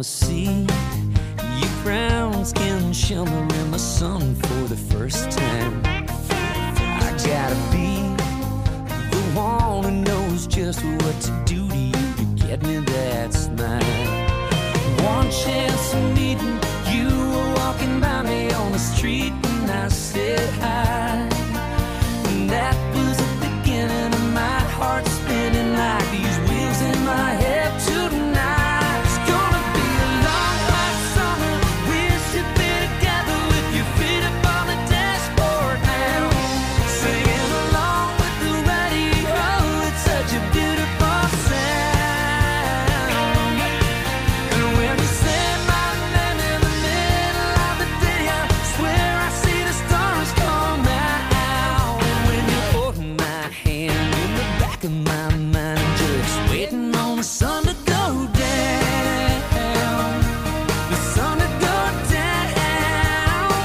the sea. Your brown skin shimmering in the sun for the first time. I gotta be the one who knows just what to do to you to get me that smile. One chance of meeting you were walking by me on the street and I said hi. And that was the beginning of my heart spinning like these wheels in my head tonight. It's gonna be a long hot summer. We should be together with your feet up on the dashboard now, singing along with the radio. It's such a beautiful sound. And when you say my name in the middle of the day, I swear I see the stars come out. And when you hold my hand in the back of my mind, I'm just waiting on the sun to go down. The sun to go down.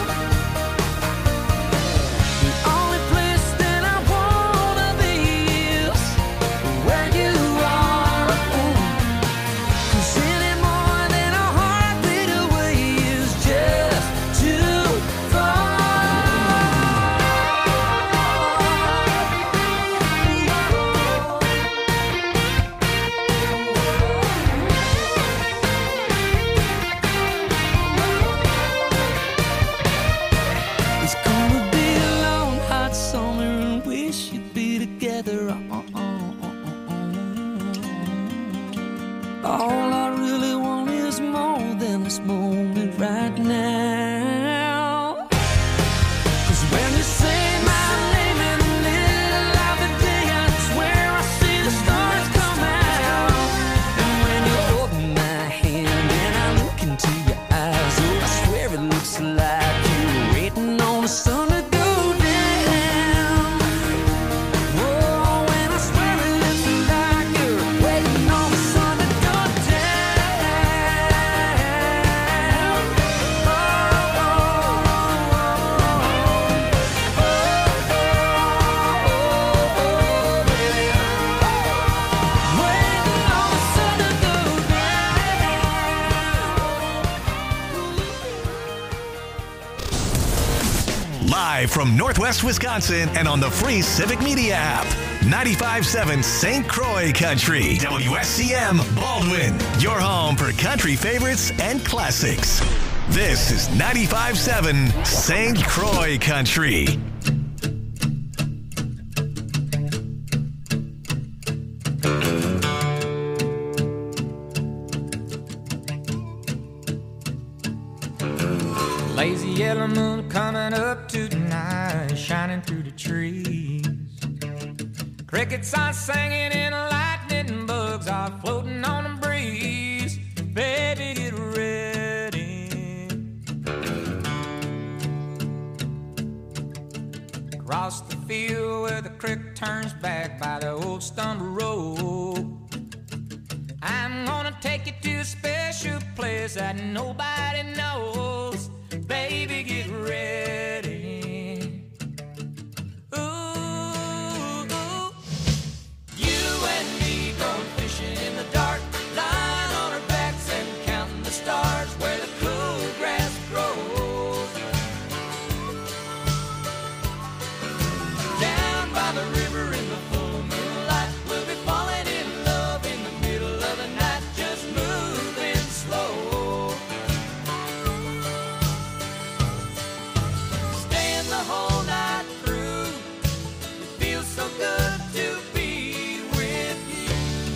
The only place that I wanna be is where you are. 'Cause any more than a heartbeat away is just too far. It's gonna be a long, hot summer and we should be together. All I really want is more than this moment right now. 'Cause when you say my name in the middle of the day, I swear I see the stars come out. And when you hold my hand and I look into your eyes, oh, I swear it looks like you're waiting on the sun to go down. Oh, and I swear it looks like you're waiting on the sun to go down. Oh, oh, oh, baby. Waiting on the sun to go down. Live from Northwest Wisconsin and on the free Civic Media app. 95.7 St. Croix Country. WSCM Baldwin. Your home for country favorites and classics. This is 95.7 St. Croix Country. Lazy yellow moon coming up tonight, shining through the trees. Crickets are singing and lightning bugs are floating on the breeze. Baby, get ready. Across the field where the creek turns back by the old stone road, I'm gonna take you to a special place that nobody knows. Baby, get ready. Ooh, you and me going fishing in the dark, lying on our backs and counting the stars where the cool grass grows. Down by the river in the full moonlight, we'll be falling in love in the middle of the night, just moving slow. Staying the whole night through, it feels so good to be with you.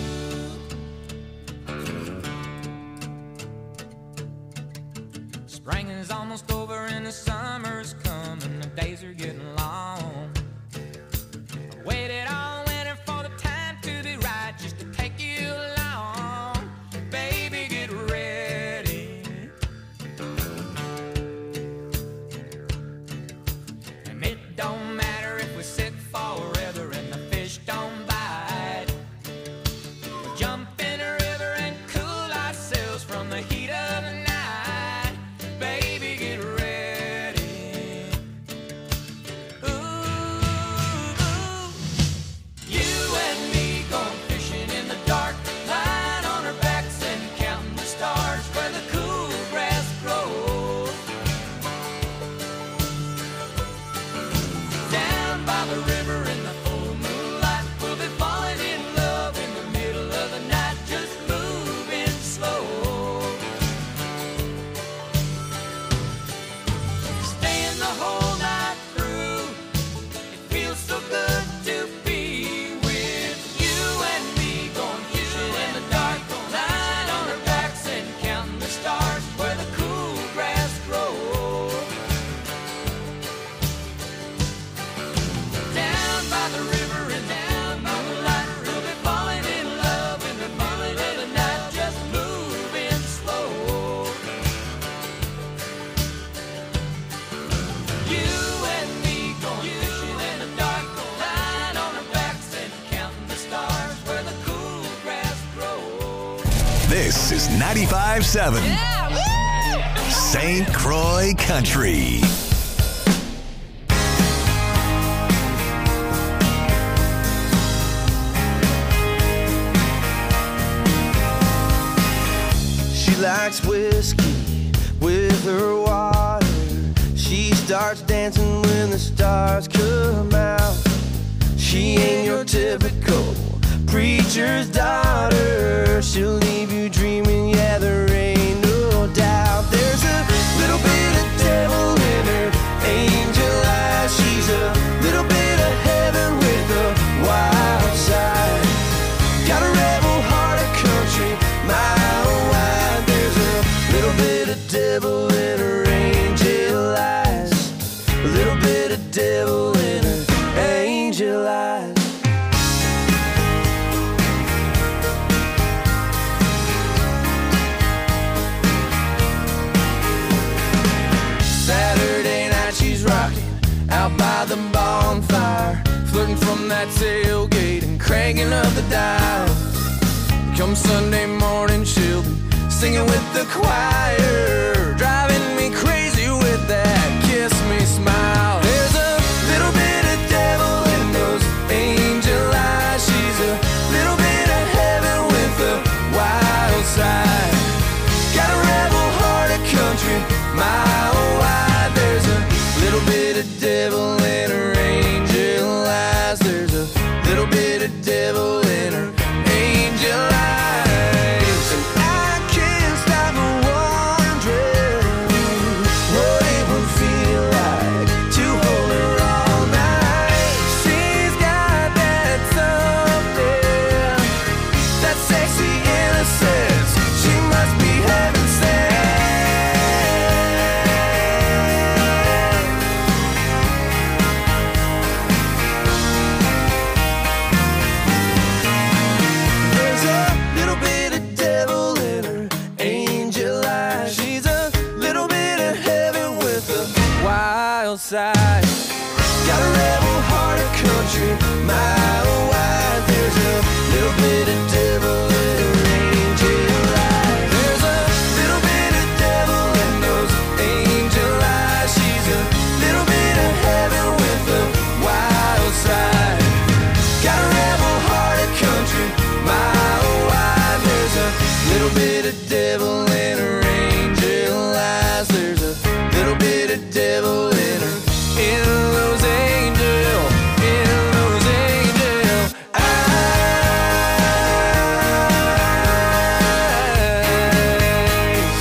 Spring is almost over and the summer's coming, the days are getting long. I waited all winter for the time to be right, just to take you along. Baby, get ready. And it don't matter if we sit forever and the fish don't bite. We'll jump in a river and cool ourselves from the heat of the night. Baby, get ready. This is 95.7 St. Croix Country. She likes whiskey with her water. She starts dancing when the stars come out. She ain't your typical preacher's daughter. She'll leave you dreaming, yeah, there ain't no doubt. There's a little bit of devil in her angel eyes. She's a little bit of heaven with a wild side. Got a rebel heart of country, mile wide. There's a little bit of devil in her angel eyes. A little bit of devil in her angel eyes. Saturday night she's rocking out by the bonfire, flirting from that tailgate and cranking up the dial. Come Sunday morning she'll be singing with the choir, driving me crazy with that kiss me smile. There's a little bit of devil in those angel eyes. She's a little bit of heaven with a wild side. Got a rebel heart of country, mile wide. There's a little bit of devil in her angel eyes. There's a little bit of devil in her angel eyes. And I can't stop wondering what it would feel like to hold her all night. She's got that something, that sexy innocence. She must be heaven sent. There's a little bit of devil in her angel eyes. She's a little bit of heaven with a wild side. Got a rebel heart of country, mile wide. There's a little bit of devil in her angel eyes. There's a little bit of devil in those angel eyes. She's a little bit of heaven with a wild side. Got a rebel heart of country, mile wide. There's a little bit of devil in her angel eyes. There's a little bit of devil in her, in those angel eyes.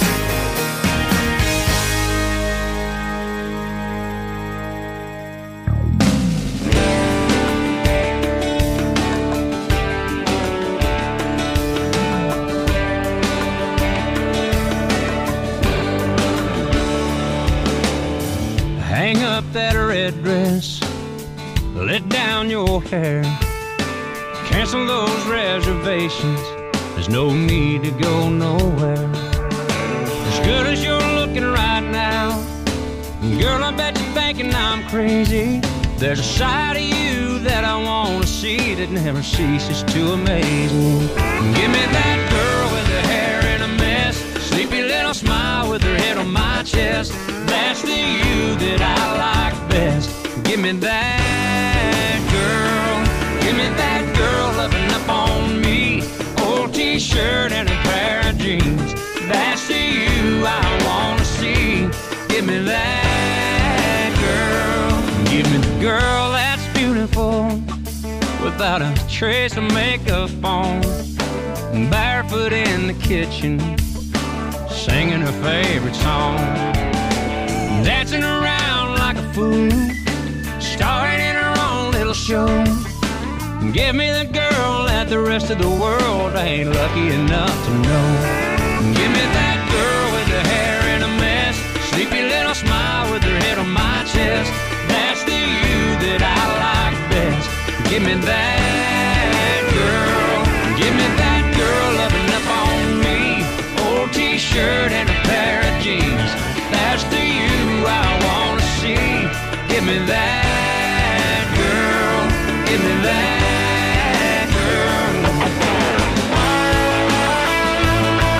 Hang up that red dress, let down your hair, cancel those reservations. There's no need to go nowhere. As good as you're looking right now, girl, I bet you're thinking I'm crazy. There's a side of you that I want to see that never ceases to amaze me. Give me that girl with her hair in a mess, sleepy little smile with her head on my chest. That's the you that I like best. Give me that girl. Give me that girl loving up on me. Old t-shirt and a pair of jeans. That's the you I want to see. Give me that girl. Give me the girl that's beautiful, without a trace of makeup on, barefoot in the kitchen, singing her favorite song, dancing around like a fool, starring in her own little show. Give me the girl that the rest of the world ain't lucky enough to know. Give me that girl with her hair in a mess, sleepy little smile with her head on my chest. That's the you that I like best. Give me that girl. Give me that girl loving up on me. Old t-shirt and a pair of jeans. That's the you I want to see. Give me that girl. Give me that girl.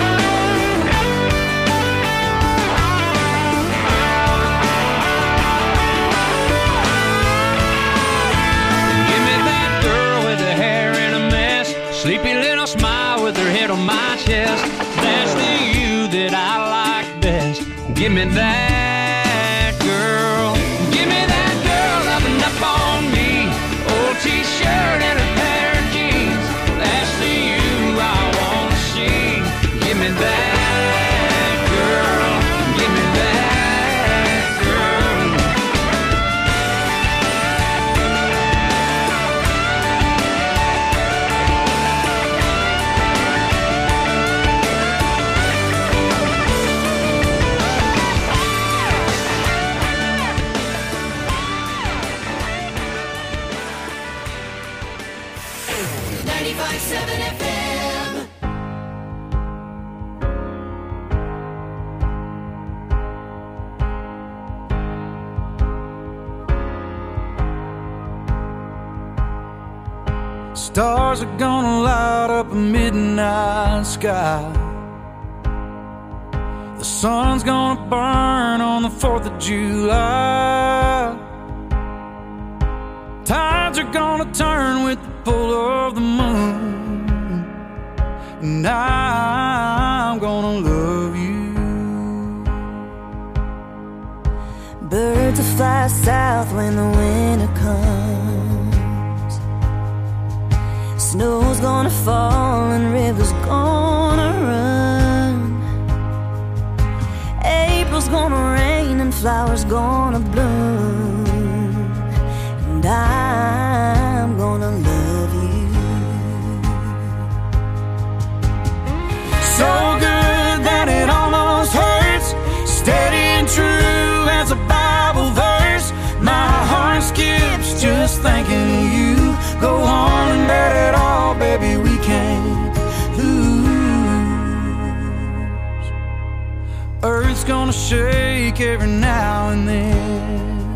little smile with her head on my chest. That's the you that I like best. Give me that girl. Give me that girl loving up on me. Old t-shirt and a pair of jeans. That's the you I wanna see. Give me that girl. Give me that girl. Stars are gonna light up a midnight sky. The sun's gonna burn on the 4th of July. Tides are gonna turn with the pull of the moon. And I'm gonna love you. Birds will fly south when the winter comes. Snow's gonna fall and rivers gonna run. April's gonna rain and flowers gonna bloom. And I'm gonna love you. So good that it almost hurts. Steady and true as a Bible verse. My heart skips just thinking of you. Go on and bet it all, baby, we can't lose. Earth's gonna shake every now and then.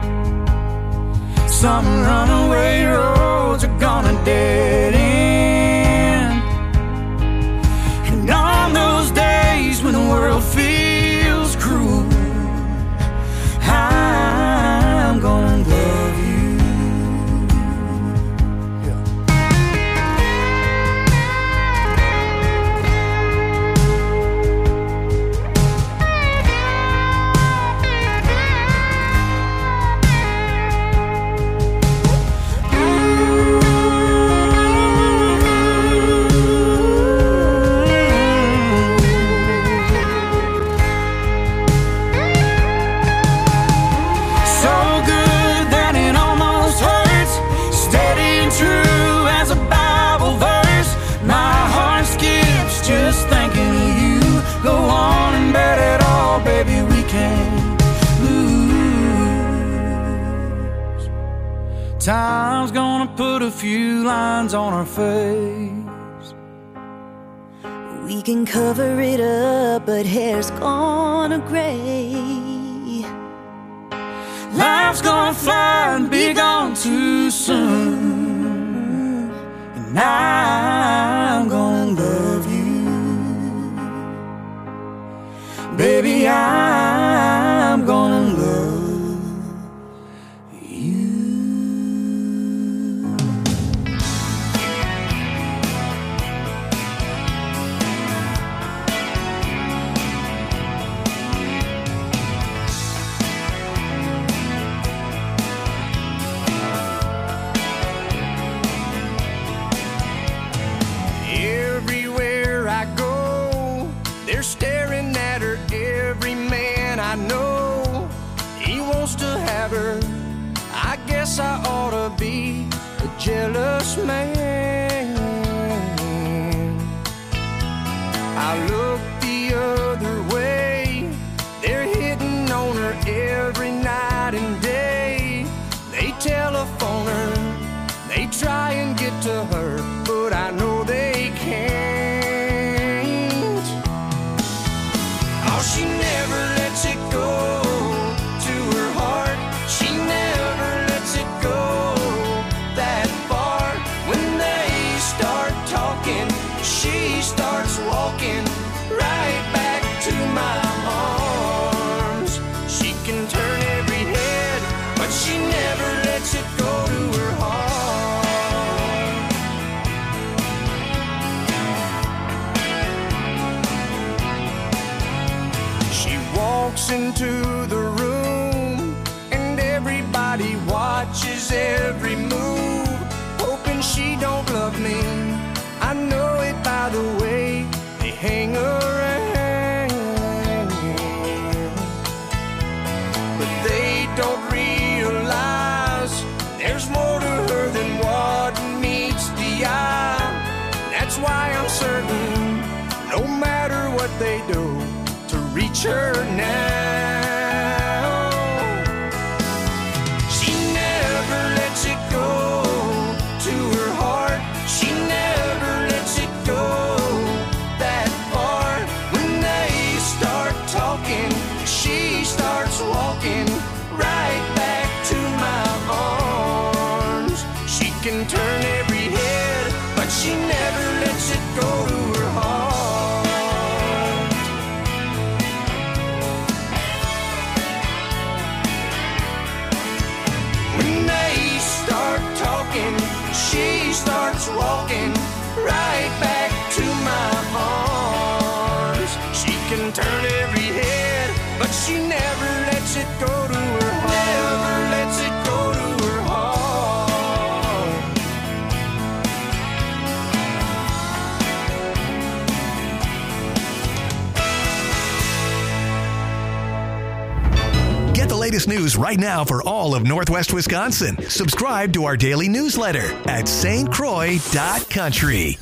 Some runaway roads are gonna dead end. And on those days when the world feels cruel, I'm gonna love you. Time's gonna put a few lines on our face. We can cover it up, but hair's gonna gray. Life's gonna fly and be gone too soon. And I'm gonna love you. Baby, I'm gonna love you. They're staring at her, every man I know. He wants to have her. I guess I ought to be a jealous man. I look the other way. They're hitting on her every night and day. They telephone her, they try and get to her, but I know they can't. She never lets it go to her heart. She never lets it go that far. When they start talking, she starts walking right back to my arms. She can turn every head, but she never lets it go to her heart. walks into the room, and everybody watches every move, hoping she don't love me. I know it by the way they hang around, but they don't realize there's more to her than what meets the eye. That's why I'm certain, no matter what they do to reach her now, she never lets it go to her heart. She never lets it go that far. When they start talking, she starts walking right back to my arms. She can turn every head, but she never lets it go to her heart. When they start talking, she starts walking right back to my arms. She can turn every head, but she never lets it go to her heart. Never lets it go to her heart. Get the latest news right now for all of Northwest Wisconsin. Subscribe to our daily newsletter at stcroix.country.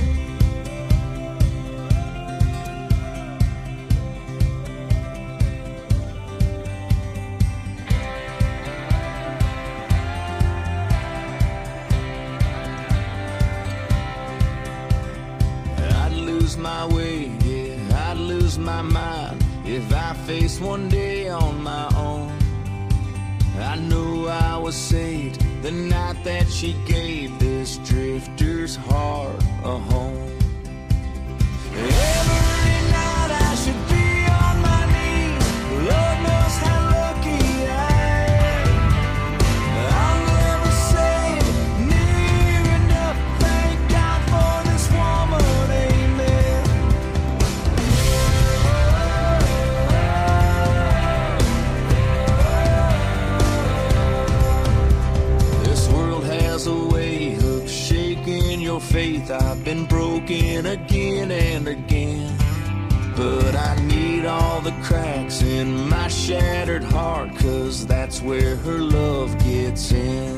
I'd lose my way, yeah, I'd lose my mind if I faced one day on my own. I knew I was saved the night that she gave this drifter's heart a home. Every night I should be on my knees. Lord knows how lucky I am. I'll never say near enough. Thank God for this woman, amen. This world has a way of shaking your faith. I've been broken again and again, but I need all the cracks in my shattered heart, 'cause that's where her love gets in.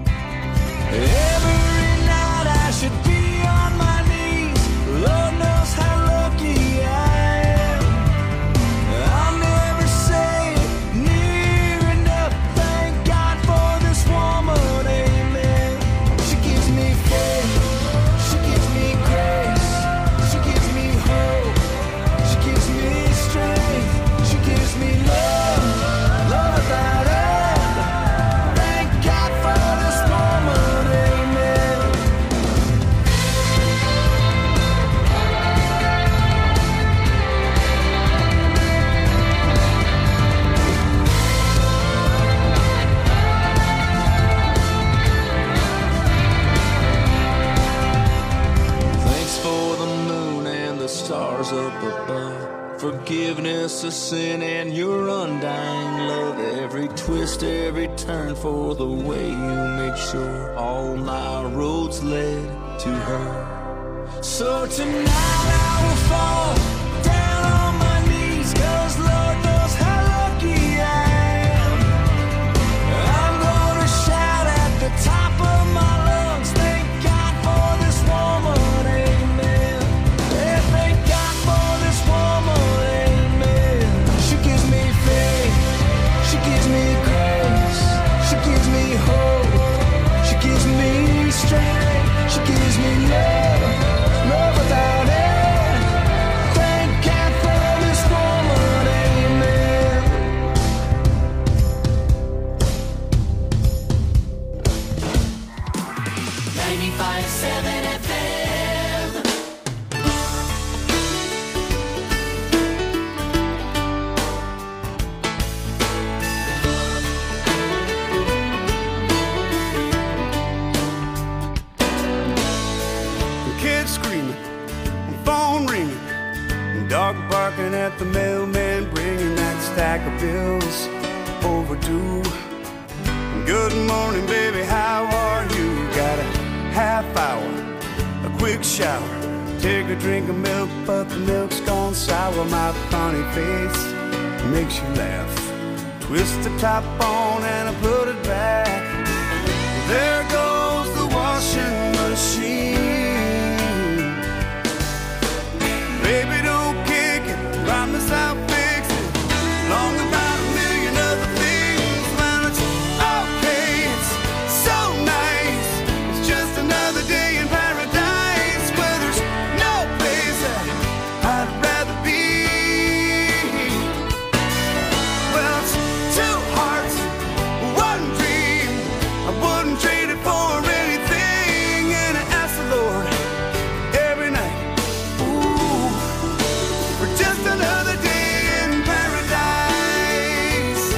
Every night I should be on my knees. Lord knows how lucky I am. I'll never say near enough. Thank God for this woman, amen. She gives me faith, she gives me grace, she gives me hope, she gives me strength, she gives me love, love without end. Thank God for this woman, amen. Thanks for the moon and the stars up above, forgiveness of sin and your undying love. Every twist, every turn, for the way you made sure all my roads led to her. So tonight I will fall down on my knees, 'cause Lord knows how lucky I am. I'm gonna shout at the top of my lungs, thank God for this woman, amen. Yeah, thank God for this woman, amen. She gives me faith, she gives me grace, she gives me hope, she gives me strength, she gives me love, love without end. Thank God for this woman, amen. 95.7 FM. Kids screaming, phone ringing, Dog barking at the mailman, bringing that stack of bills overdue. Good morning, baby, how are you? Got a half hour, a quick shower, take a drink of milk, but the milk's gone sour. My funny face makes you laugh. Twist the top on and I put it back. There goes the washing machine. Baby, don't kick it, promise I'll fix it. Long about a million other things. Well, it's okay, it's so nice. It's just another day in paradise where there's no place that I'd rather be. Well, it's two hearts, one dream. I wouldn't trade it for anything. And I ask the Lord every night, ooh, for just another day in paradise.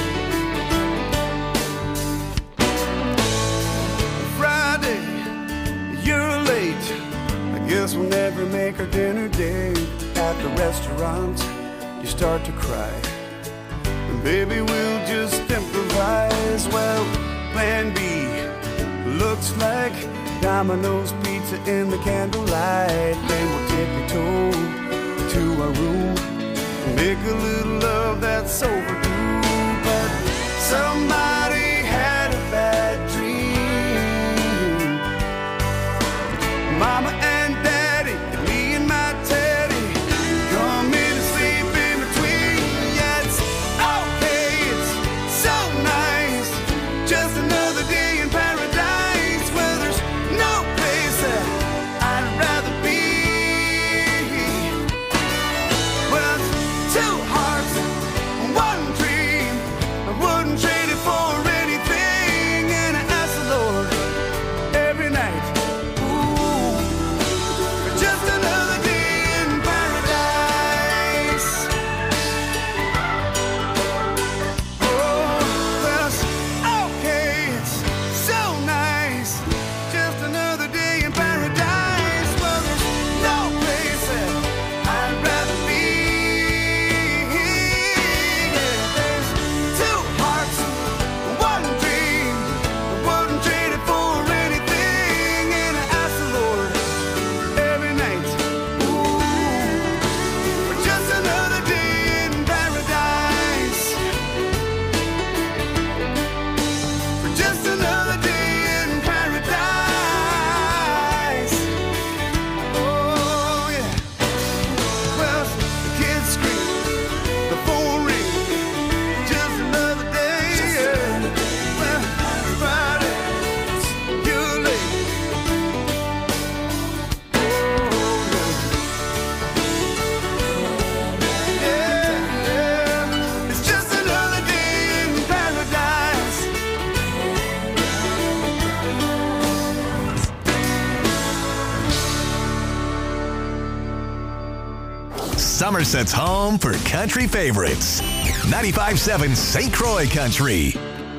Friday, you're late. I guess we'll never make our dinner date. At the restaurant, you start to cry. And baby, we'll just improvise. Well, plan B looks like Domino's pizza in the candlelight. Then we'll tippy-toe to our room, make a little love that's overdue. But somebody had a bad dream. Mama and Daddy, me and my Teddy, come in and sleep in between. Yeah, it's okay, it's so nice. Just another day in paradise where there's no place that I'd rather be. Well, it's two hearts, one dream. I wouldn't trade it for anything. And I ask the Lord every night, ooh, for just another day in paradise. Oh, well, it's okay, it's so nice. Just another day in paradise. Well, there's no place that I'd rather be. Yeah, there's two hearts, one dream. I wouldn't trade it for anything. And I ask the Lord every night, ooh, for just another day in paradise. For just another day in paradise. Oh, yeah. Well, the kids scream, the phone rings. Just another day, yeah. Well, Friday, you're late. Oh, yeah. Yeah. It's just another day in paradise. Somerset's home for country favorites. 95.7 St. Croix Country.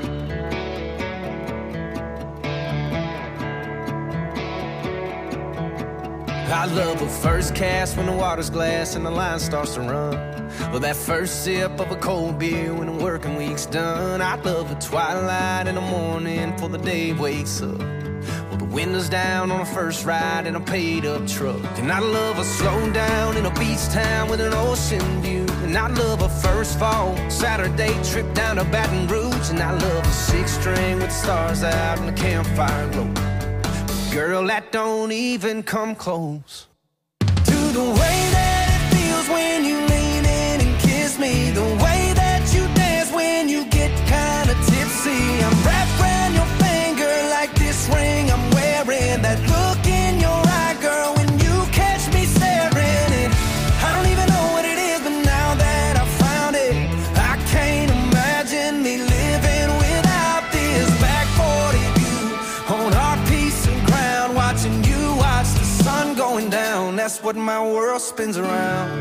I love a first cast when the water's glass and the line starts to run. Well, that first sip of a cold beer when the working week's done. I love a twilight in the morning before the day wakes up. Well, the windows down on a first ride in a paid-up truck. And I love a slow down in a beach town with an ocean view. And I love a first fall Saturday trip down to Baton Rouge. And I love a six-string with stars out and the campfire glow. Girl, that don't even come close to the way that it feels when you lean in and kiss me. The way that you dance when you get kinda tipsy. I'm wrapped around your finger like this ring I'm wearing. That look in your eye, girl, when you catch me staring. And I don't even know what it is, but now that I found it, I can't imagine me living without this. Back 40 view on our piece of ground, watching you watch the sun going down. That's what my world spins around.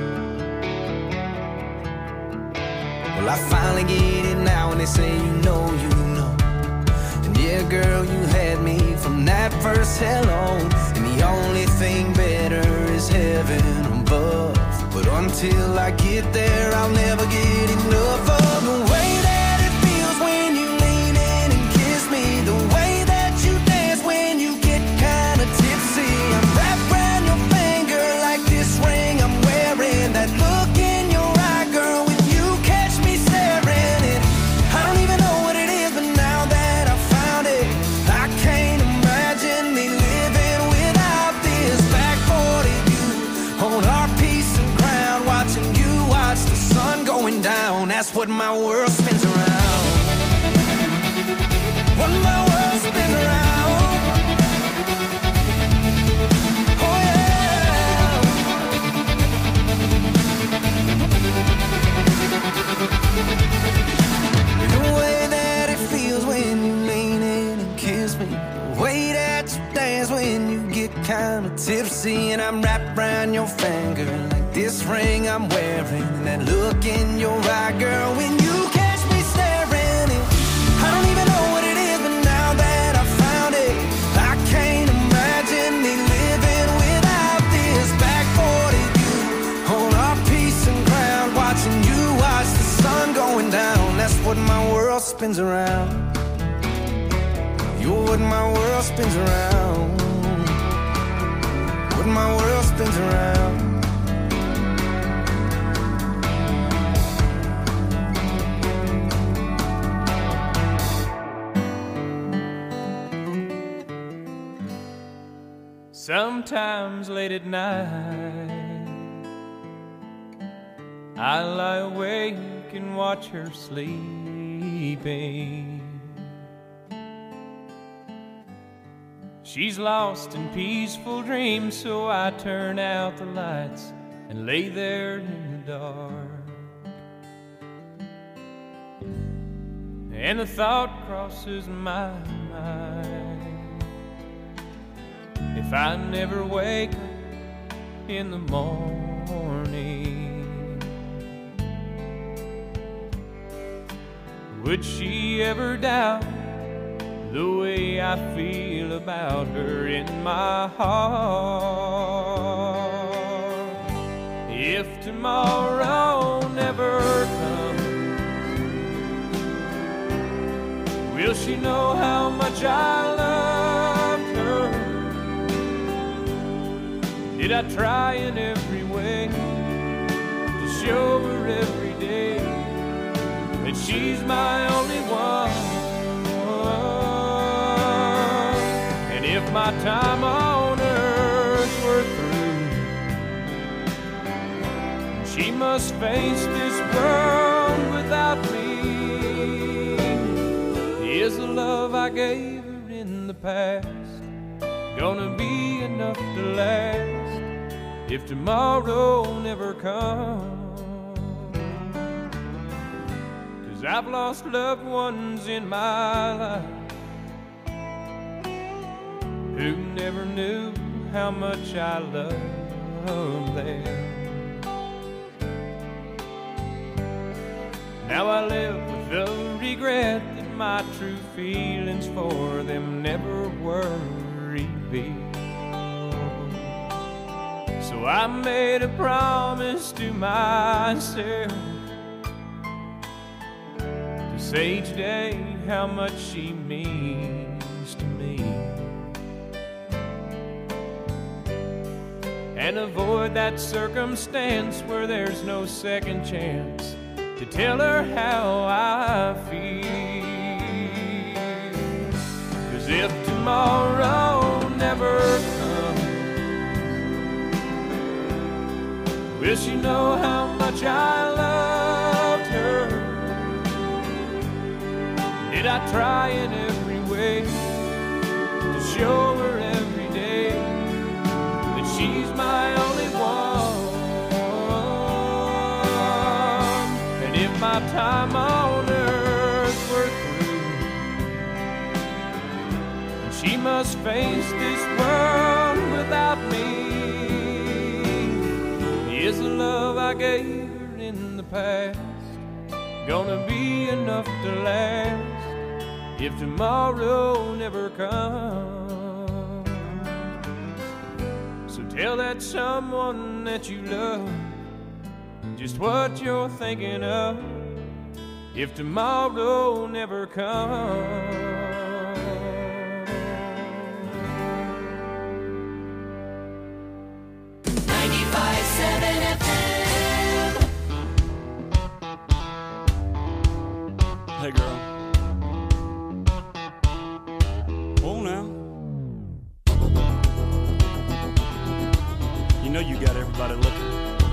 Well, I finally get it now when they say you know. And yeah, girl, you had me from that first hello. And the only thing better is heaven above. But till I get there. I'll never get enough of the way that it feels when you lean in and kiss me, the way that you dance when you get kinda tipsy. I'm wrapped around your finger like this ring I'm wearing, that look in your eye, girl, when you catch me staring. And I don't even know what it is, but now that I found it, I can't imagine me living without this. Back 40 view on our piece of ground, watching you watch the sun going down. That's what my world spins around. What my world spins around. Oh yeah. The way that it feels when you lean in and kiss me, the way that you dance when you get kinda tipsy. And I'm wrapped around your finger like this ring I'm wearing, and that look in your eye, girl, when you catch me staring. And I don't even know what it is, but now that I found it, I can't imagine me living without this. Back 40 view on our piece of ground, watching you watch the sun going down. That's what my world spins around. You're what my world spins around. What my world spins around. Sometimes late at night, I lie awake and watch her sleeping. She's lost in peaceful dreams, so I turn out the lights and lay there in the dark. And the thought crosses my mind, if I never wake up in the morning, would she ever doubt the way I feel about her in my heart? If tomorrow never comes, will she know how much I loved her? Did I try in every way to show her every day that she's my only one? And if my time on earth were through, she must face this world without me. Is the love I gave her in the past gonna be enough to last if tomorrow never comes? 'Cause I've lost loved ones in my life who never knew how much I loved them. Now I live with the regret that my true feelings for them never were revealed. So I made a promise to myself to say each day how much she means to me, and avoid that circumstance where there's no second chance to tell her how I feel. 'Cause if tomorrow never comes, will she know how much I loved her? Did I try in every way to show her every day that she's my only one? And if my time on earth were through, she must face this world without me, is the love I gave her in the past gonna be enough to last if tomorrow never comes? So tell that someone that you love just what you're thinking of if tomorrow never comes. 95.7 FM. Hey girl. Oh now. You know you got everybody looking.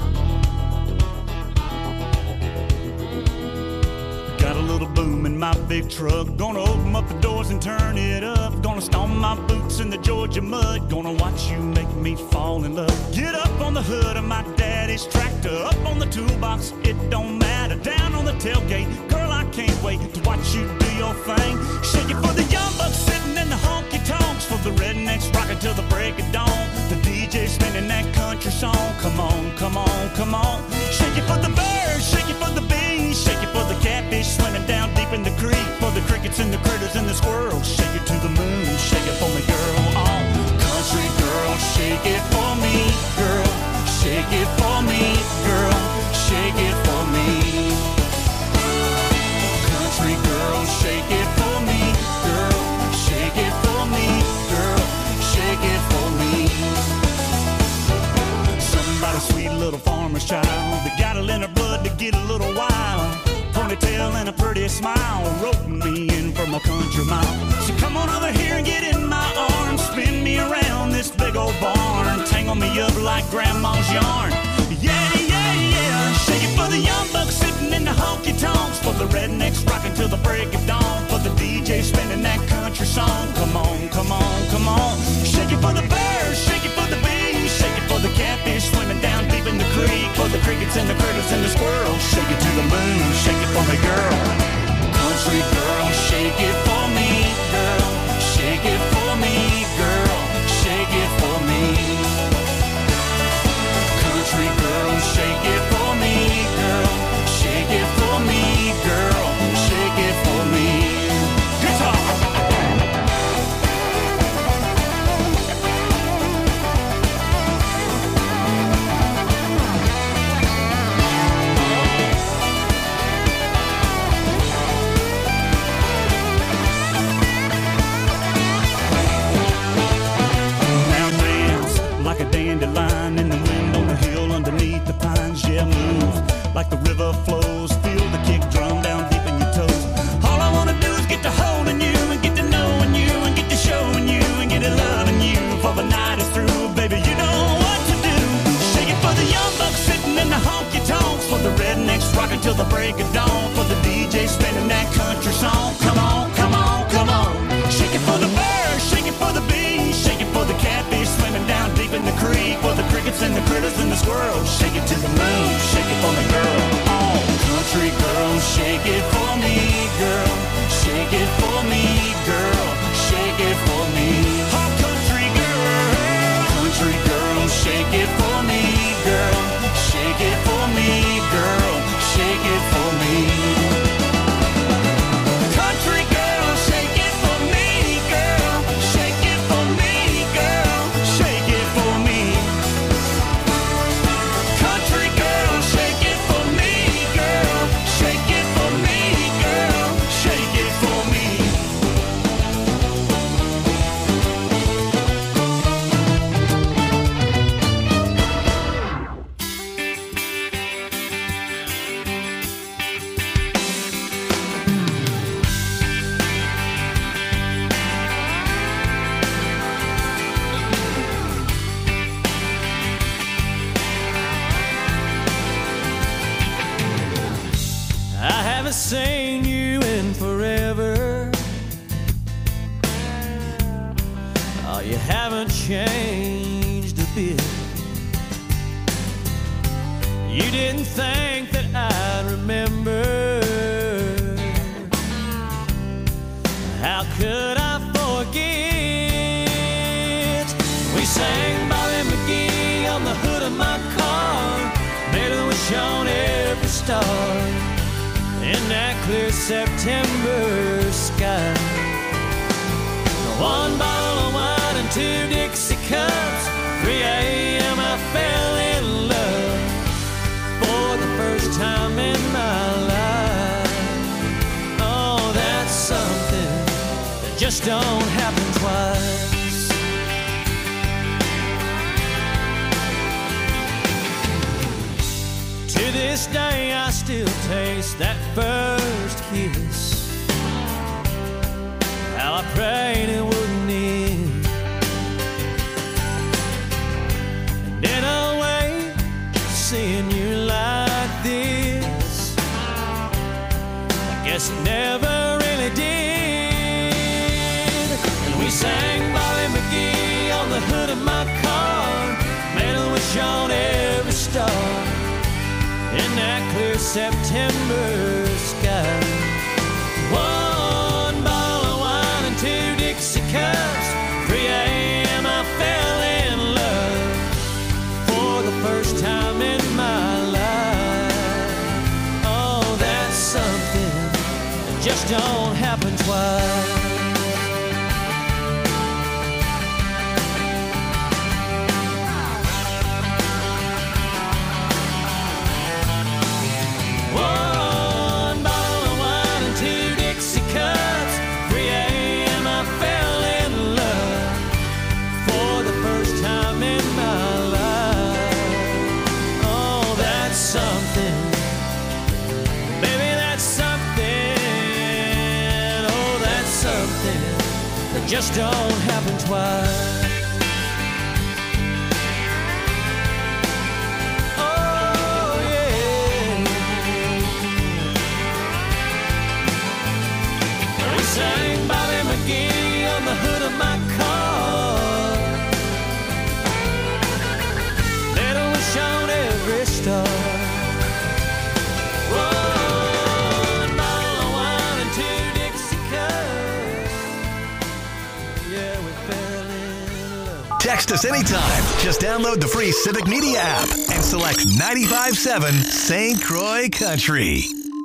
Got a little boom in my big truck. Gonna open up the doors and turn it up. Gonna stomp my boots in the Georgia mud. Gonna watch you make me fall in love. Get up on the hood of my daddy's tractor. Up on the toolbox, it don't matter. Down on the tailgate, girl, I can't wait to watch you do your thing. Shake it for the young bucks sitting in the honky-tonks. For the rednecks rocking till the break of dawn. The DJ spinning that country song. Come on, come on, come on. Shake it for the birds, shake it for the bees. Shake it for the catfish swimming down deep in the creek. For the crickets and the critters and the squirrels. Shake it to the moon, shake it for me, girl. Oh, country girl, shake it for me, girl. Shake it for me, girl. Shake it for me. Country girl, shake it for me, girl. Shake it for me, girl. Shake it for me. Somebody sweet little farmer's child that got it in her blood to get a little wild. Ponytail and a pretty smile, roping me in for my country mile. So come on over here and get in my arms, spin me around this big old barn, tangle me up like grandma's yarn. Yeah, yeah, yeah. Shake it for the young bucks sitting in the honky-tonks. For the rednecks rocking till the break of dawn. For the DJ spinning that country song. Come on, come on, come on. Shake it for the birds, shake it for the bees. Shake it for the catfish swimming down deep in the creek. For the crickets and the critters and the squirrels. Shake it to the moon, shake it for me, girl. Country girl, shake it for me, girl. Shake it for me, girl. Shake it for me. Country girl, shake it for me, girl. Shake it for me, girl. Shake it for me. Guitar. Like a dandelion in the wind on the hill underneath the pines. Yeah, move like the river flows. Feel the kick drum down deep in your toes. All I wanna do is get to holding you and get to knowing you and get to showing you and get to loving you. For the night is through, baby, you know what to do. Shake it for the young bucks sitting in the honky-tonks. For the rednecks rocking till the break of dawn. For the DJ spinning that country song. Come on, come on, come on. Shake it for the birds, shake it for the bees. Shake it for the catfish swimming down deep in the creek. For the crickets and the critters and the squirrels. Shake it to the moon, shake it for me, girl. Oh, country girl, shake it for me, girl. Shake it for me, girl. Shake it for me. Oh, country girl, shake it for me, girl. Shake it for me, girl. Shake it for me. Country girl, shake it for me, girl. Shake it for me, girl. Shake it for me. Country girl, shake it for me, girl. Shake it for me, girl. Shake it for me. I haven't seen you in forever. Oh, you haven't changed a bit. You didn't think that I'd remember. How could I forget? We sang Bobby McGee on the hood of my car. Made a wish on every star in that clear September sky. One bottle of wine and 2 Dixie cups. 3 a.m. I fell in love for the first just don't happen twice. To this day I still taste that first kiss. How I prayed it wouldn't end. And in a way, seeing you like this, I guess it never really did. And we sang Bobby McGee on the hood of my car. Man, I wish on every star in that clear September sky. One bottle of wine and 2 Dixie cups. 3 a.m. I fell in love for the first time in my life. Oh, that's something that just don't happen twice. Just don't happen twice. Oh, yeah. We sang Bobby McGee on the hood of my car. Let her wish on every star. Text us anytime. Just download the free Civic Media app and select 95.7 St. Croix Country.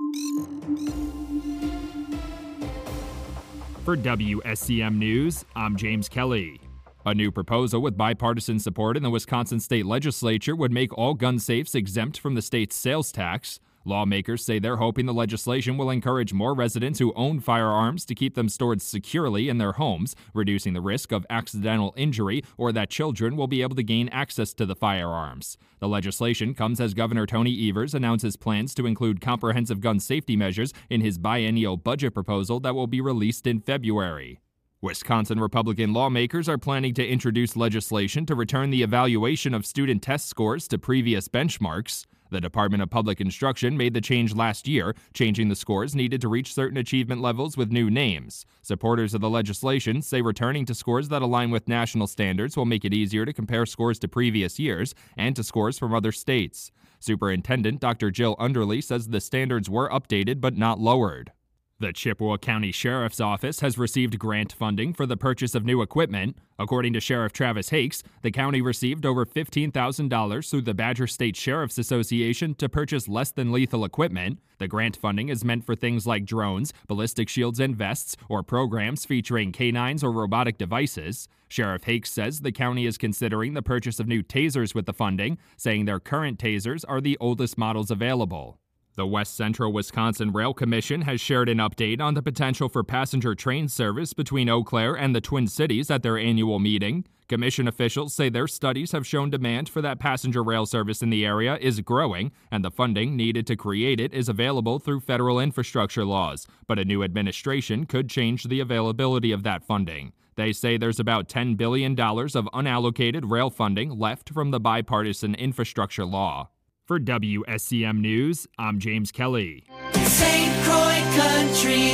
For WSCM News, I'm James Kelly. A new proposal with bipartisan support in the Wisconsin State Legislature would make all gun safes exempt from the state's sales tax. Lawmakers say they're hoping the legislation will encourage more residents who own firearms to keep them stored securely in their homes, reducing the risk of accidental injury or that children will be able to gain access to the firearms. The legislation comes as Governor Tony Evers announces plans to include comprehensive gun safety measures in his biennial budget proposal that will be released in February. Wisconsin Republican lawmakers are planning to introduce legislation to return the evaluation of student test scores to previous benchmarks. The Department of Public Instruction made the change last year, changing the scores needed to reach certain achievement levels with new names. Supporters of the legislation say returning to scores that align with national standards will make it easier to compare scores to previous years and to scores from other states. Superintendent Dr. Jill Underly says the standards were updated but not lowered. The Chippewa County Sheriff's Office has received grant funding for the purchase of new equipment. According to Sheriff Travis Hakes, the county received over $15,000 through the Badger State Sheriff's Association to purchase less than lethal equipment. The grant funding is meant for things like drones, ballistic shields and vests, or programs featuring canines or robotic devices. Sheriff Hakes says the county is considering the purchase of new tasers with the funding, saying their current tasers are the oldest models available. The West Central Wisconsin Rail Commission has shared an update on the potential for passenger train service between Eau Claire and the Twin Cities at their annual meeting. Commission officials say their studies have shown demand for that passenger rail service in the area is growing, and the funding needed to create it is available through federal infrastructure laws. But a new administration could change the availability of that funding. They say there's about $10 billion of unallocated rail funding left from the bipartisan infrastructure law. For WSCM News, I'm James Kelly. St. Croix Country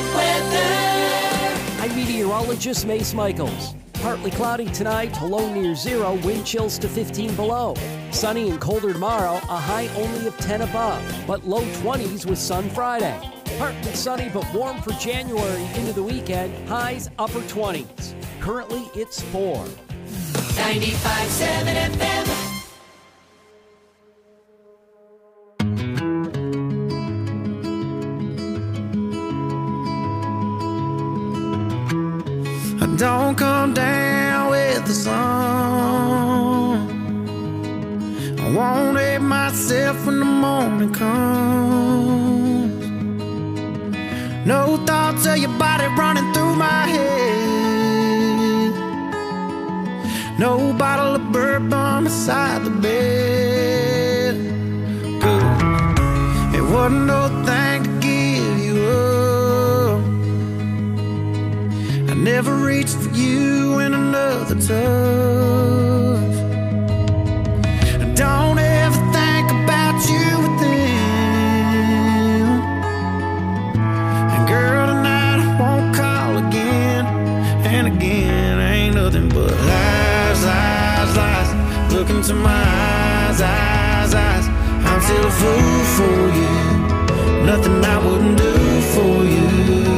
weather. I'm meteorologist Mace Michaels. Partly cloudy tonight, low near zero, wind chills to 15 below. Sunny and colder tomorrow, a high only of 10 above, but low 20s with sun Friday. Partly sunny but warm for January into the weekend, highs upper 20s. Currently, it's 4. 95.7 FM. Don't come down with the sun. I won't hate myself when the morning comes. No thoughts of your body running through my head. No bottle of bourbon beside the bed. Good. It wasn't no thing to give you up. I never reached for you in another touch. I don't ever think about you with them. And girl, tonight I won't call again. And again, ain't nothing but lies, lies, lies. Look into my eyes, eyes, eyes. I'm still a fool for you. Nothing I wouldn't do for you.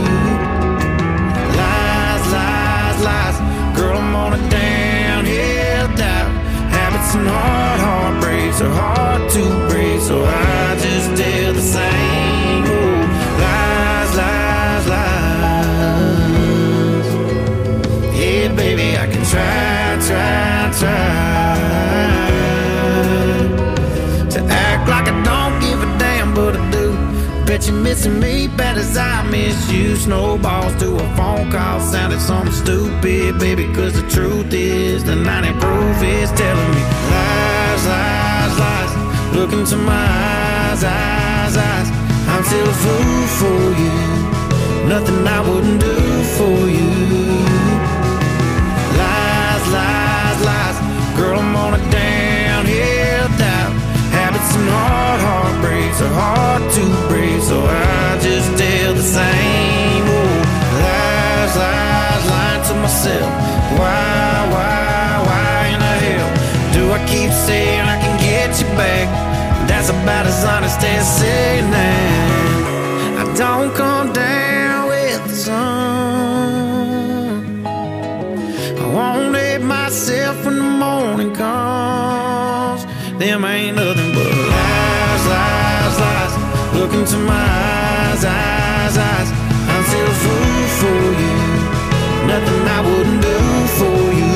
Lies, lies, lies. Girl, I'm on a downhill dive. Habits and heartbreaks are hard to break, so I just tell the same old lies, lies, lies. Yeah, baby, I can try to act like I don't give a damn, but I do. Bet you're missing me bad as I miss you. Snowballs to a phone call sounded something stupid, baby, cause the truth is the 90 proof is telling me lies, lies, lies. Look into my eyes, eyes, eyes. I'm still a fool for you. Nothing I wouldn't do for you. Lies, lies, lies. Girl, I'm on a downhill dive. Habits and heartbreaks are hard to break, so I just tell the same old lies, lies, lying to myself. Why in the hell do I keep saying I can get you back? That's about as honest as saying that I don't come down with the sun. I won't let myself when the morning comes. Them ain't nothing but lies, lies, lies. Look into my eyes, eyes, eyes. I'm still a fool for you. Nothing I wouldn't do for you.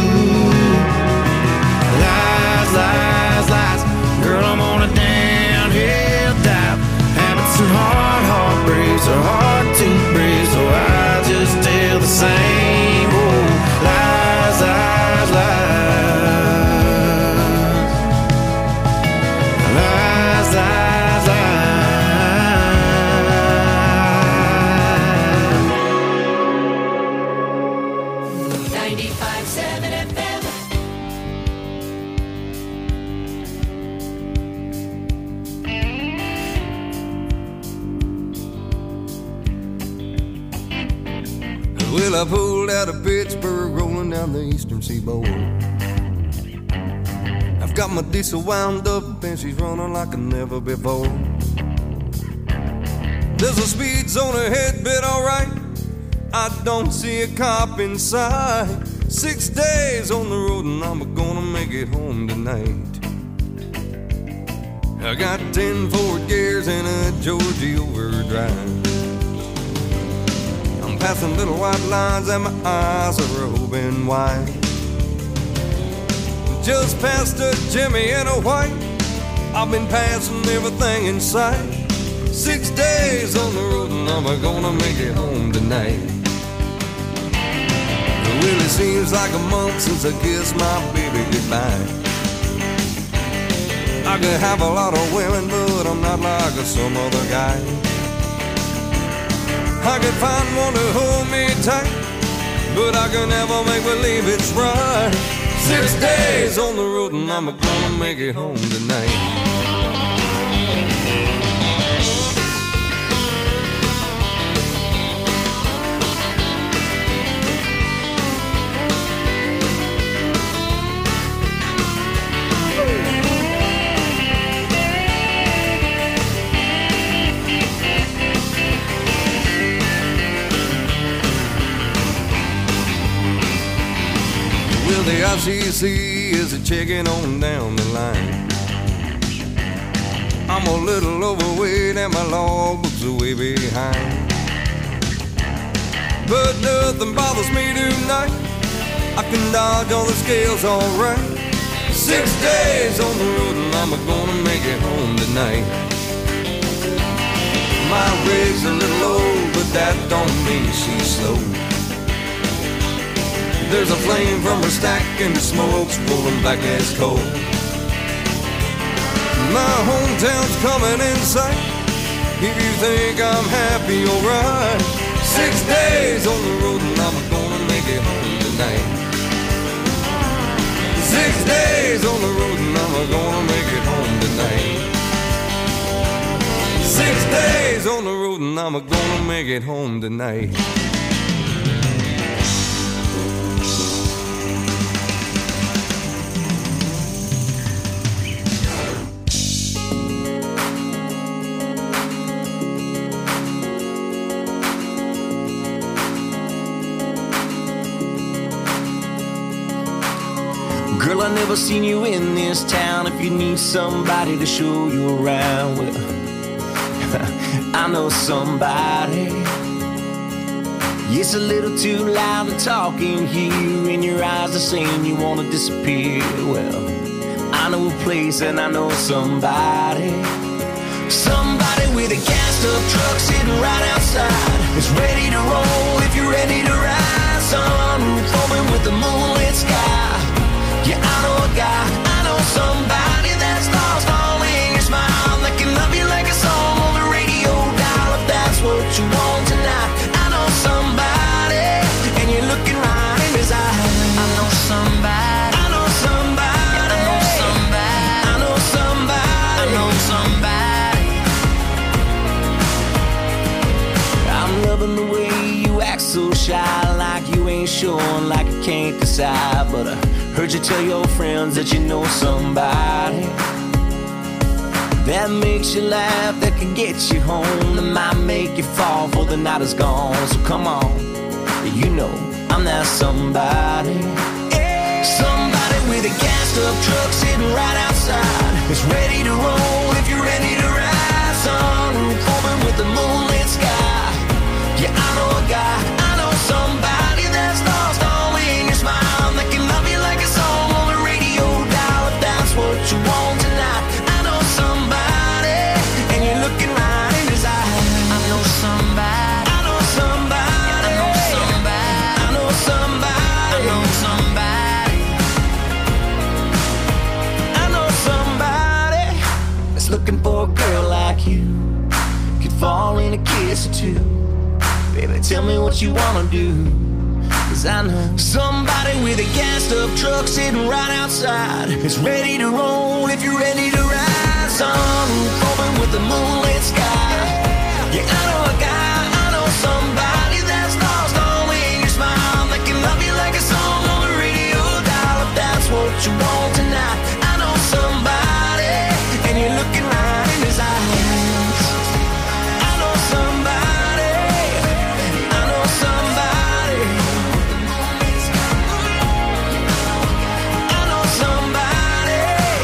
Lies, lies, lies. Girl, I'm on a downhill dive. Habits and heartbreaks are hard to break, so I just tell the same old lies, lies, lies. Lies, lies, lies. 95.7 FM. Well, I pulled out of Pittsburgh, rolling down the eastern seaboard. I've got my diesel wound up and she's running like never before. There's a speed zone ahead, but alright, I don't see a cop in sight. 6 days on the road and I'm gonna make it home tonight. I got 10 forward gears and a Georgie overdrive. I'm passing little white lines and my eyes are open wide. Just past a Jimmy and a white, I've been passing everything in sight. 6 days on the road and I'm gonna make it home tonight. Well, it seems like a month since I kissed my baby goodbye. I could have a lot of women, but I'm not like some other guy. I could find one to hold me tight, but I can never make believe it's right. 6 days on the road and I'm gonna make it home tonight. The ICC is a checking on down the line. I'm a little overweight and my logbook's way behind. But nothing bothers me tonight. I can dodge all the scales alright. 6 days on the road and I'm gonna make it home tonight. My rig's a little low, but that don't mean she's slow. There's a flame from her stack and the smoke's rolling black as coal. My hometown's coming in sight. If you think I'm happy, alright. 6 days on the road and I'm gonna make it home tonight. 6 days on the road and I'm gonna make it home tonight. 6 days on the road and I'm gonna make it home tonight. Girl, I never seen you in this town. If you need somebody to show you around, well, I know somebody. It's a little too loud to talk in here, and your eyes are saying you wanna disappear. Well, I know a place and I know somebody. Somebody with a gassed up truck sitting right outside. It's ready to roll if you're ready to ride. Sunroof open with the moonlit sky. Yeah, I know a guy, I know somebody that's lost all in your smile. That can love you like a song on the radio dial. If that's what you want tonight, I know somebody, and you're looking right in his eyes. I know somebody, I know somebody, I know somebody, I know somebody, I know somebody. I'm loving the way you act so shy, like you ain't sure, like you can't decide. But heard you tell your friends that you know somebody that makes you laugh, that can get you home, that might make you fall before the night is gone. So come on, you know I'm that somebody. Somebody with a gassed up truck sitting right outside. It's ready to roll if you're ready to ride. Sunroof open with the moonlit sky. Yeah, I know a guy, I know somebody that's lost all in your smile. That can love you like a song on the radio dial. If that's what you want tonight, I know somebody, and you're looking right in his eyes. I know somebody, I know somebody, I know somebody, I know somebody, I know somebody, I know somebody that's looking for a girl like you. Could fall in a kiss or two. Baby, tell me what you wanna do, 'cause I know somebody with a gassed up truck sitting right outside. It's ready to roll if you're ready to ride. Sunroof open with the moonlit sky. Yeah, I know a guy, I know somebody that's lost all in your smile. That can love you like a song on the radio dial. If that's what you want tonight, I know somebody, and you're looking right in his eyes. I know somebody, I know somebody, I know somebody,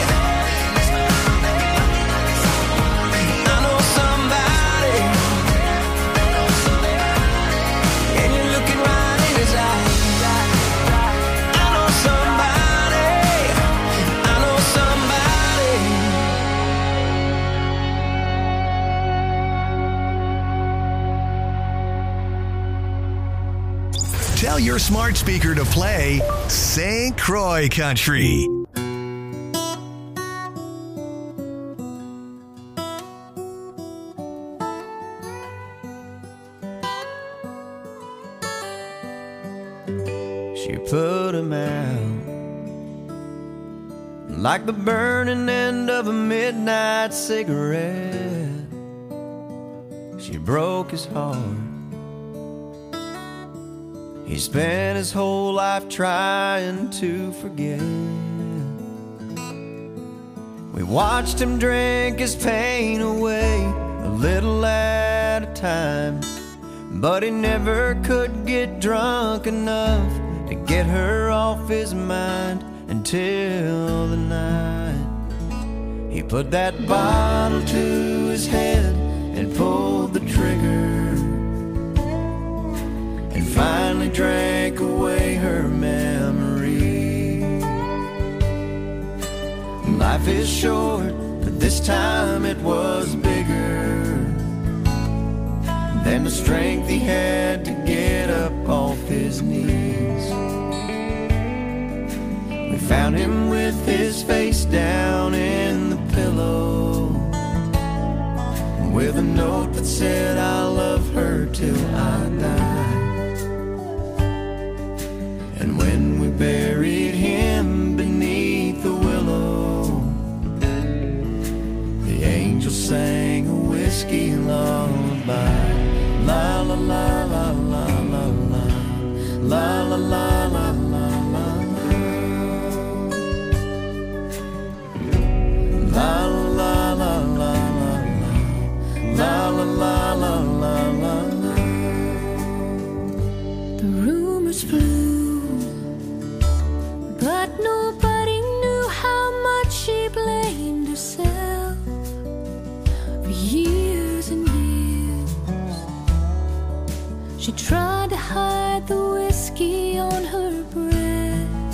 I know somebody, and you're looking right in his eyes. I know somebody, I know somebody. Tell your smart speaker to play St. Croix Country. She put him out like the burning end of a midnight cigarette. She broke his heart. He spent his whole life trying to forget. We watched him drink his pain away, a little at a time. But he never could get drunk enough to get her off his mind until the night he put that bottle to his head and pulled the trigger, and finally drank away her memory. Life is short, but this time it was bigger than the strength he had to get up off his knees. found him with his face down in the pillow, with a note that said, I'll love her till I die. And when we buried him beneath the willow, the angel sang a whiskey lullaby. La la la la la la la, la la la la la la, la la la la la, la la la la la la. The rumors flew, but nobody knew how much she blamed herself for years and years. She tried to hide the whiskey on her breath.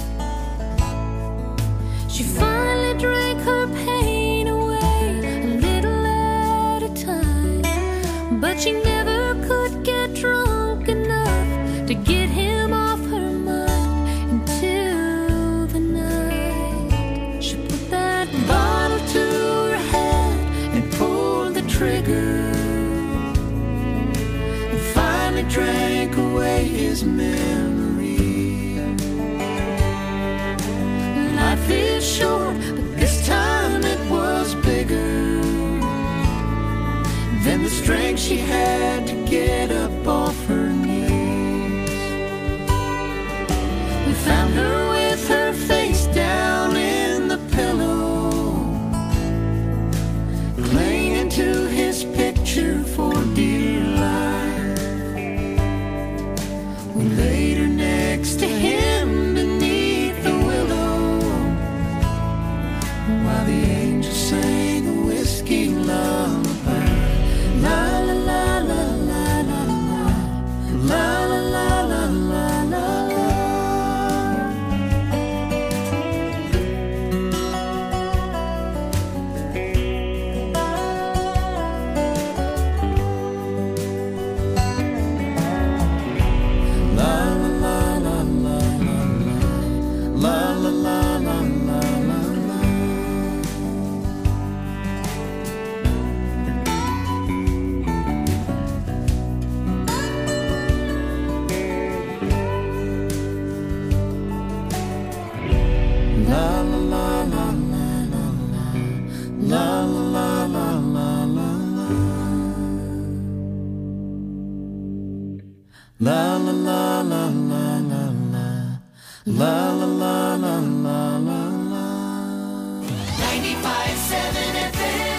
She finally drank her pain away a little at a time, but she never could get drunk enough to get him off her mind until the night she put that bottle to her head and pulled the trigger, and finally drank away his memory. Life is short, but this time it was bigger than the strength she had to get up off her knees. We found her with her face down in the pillow, clinging to his picture for dear life. We laid her next to him beneath the willow, while the angel sang a whiskey lullaby. La la la la la la la, la la la la la la la. La la la la la la la, la la la la la la la. 95.7 FM.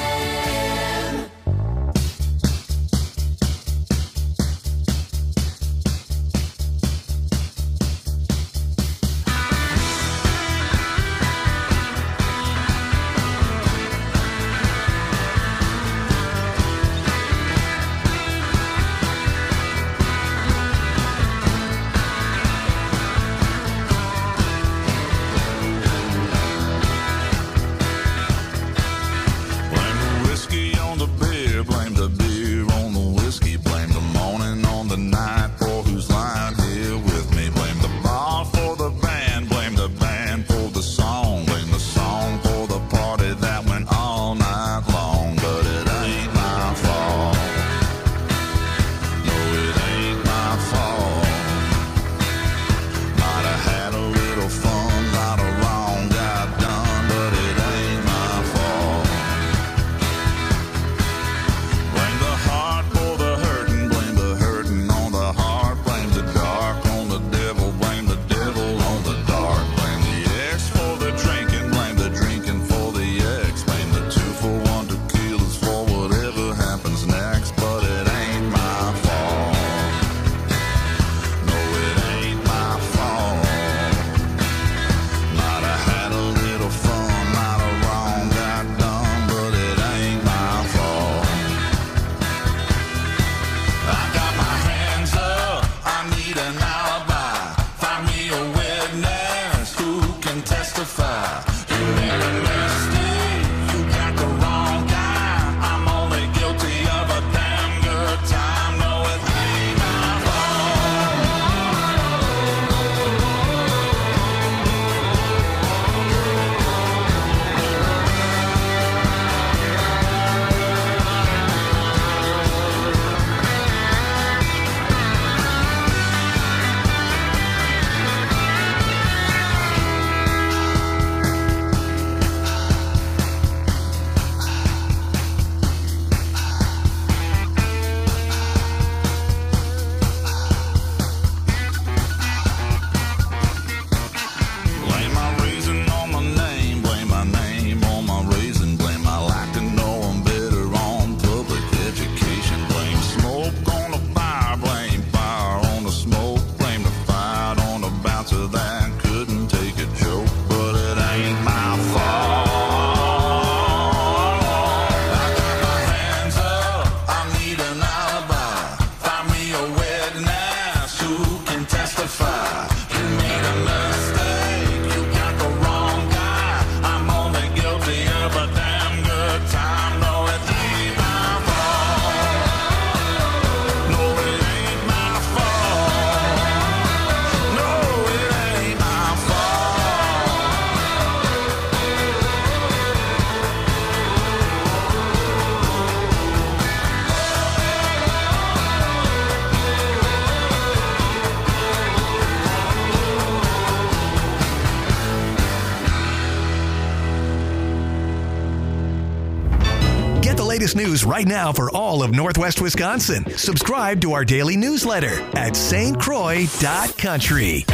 latest news right now for all of Northwest Wisconsin. Subscribe to our daily newsletter at stcroix.country.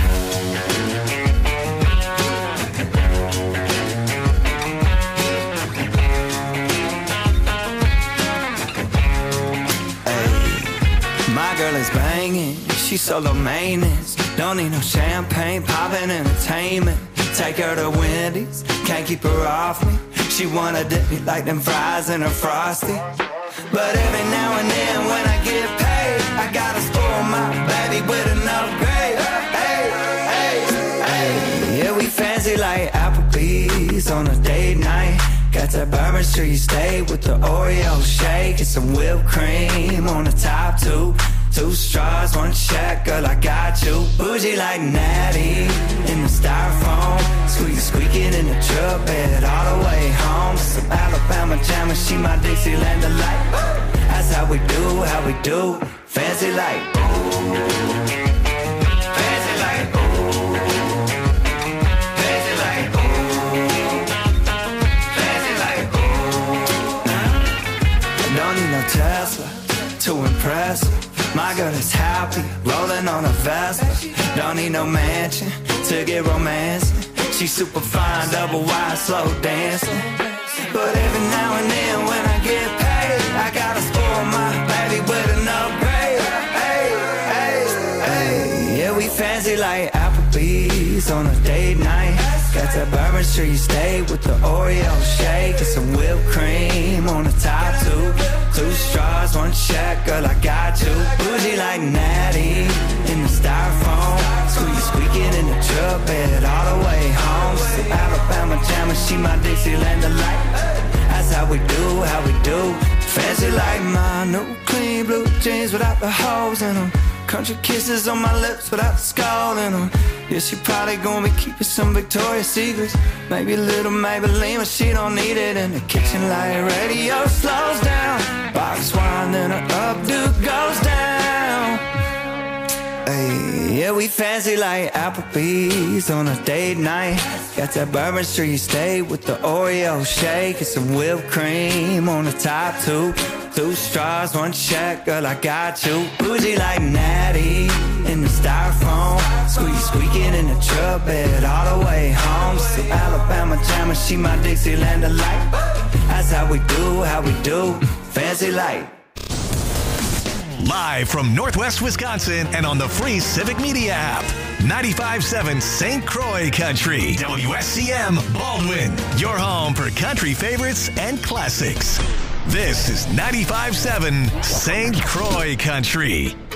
My girl is banging, she's solo maintenance. Don't need no champagne, poppin' entertainment. Take her to Wendy's, can't keep her off me. She wanna dip me like them fries in her Frosty. But every now and then when I get paid, I gotta spoil my baby with an upgrade. Hey, hey, hey. Yeah, we fancy like Applebee's on a date night. Got that Bourbon Street steak with the Oreo shake and some whipped cream on the top two. 2 straws, 1 check, girl, I got you. Bougie like Natty in the styrofoam. Squeaking in the truck bed all the way home. Some Alabama jammer, she my Dixieland delight. That's how we do, fancy like. Fancy like. Fancy like. Fancy like. I don't need no Tesla to impress her. My girl is happy, rolling on a Vespa. Don't need no mansion to get romance. She's super fine, double wide, slow dancing. But every now and then when I get paid, I gotta spoil my baby with an upgrade. Hey, hey, hey. Yeah, we fancy like Applebee's on a date night. Got that Bourbon Street steak with the Oreo shake and some whipped cream on the top two. 2 straws, 1 check, girl, I got you. Bougie like Natty in the styrofoam. Squeaking in the truck bed all the way home. Some Alabama jammer, she my Dixieland delight. That's how we do, fancy like. My new clean blue jeans without the holes in them. Country kisses on my lips without the skull in them. Yeah, she probably gonna be keeping some Victoria's Secrets. Maybe a little Maybelline, but she don't need it. In the kitchen light radio slows down. Box wine, then her updo goes down. Hey, yeah, we fancy like Applebee's on a date night. Got that Bourbon Street steak with the Oreo shake and some whipped cream on the top two. 2 straws, 1 check, girl, I got you. Bougie like Natty in the styrofoam. Squeaking in the truck bed all the way home. Some Alabama jammer, she my Dixieland delight. That's how we do, fancy like. Live from Northwest Wisconsin and on the free Civic Media app. 95.7 St. Croix Country. WSCM Baldwin. Your home for country favorites and classics. This is 95.7 St. Croix Country.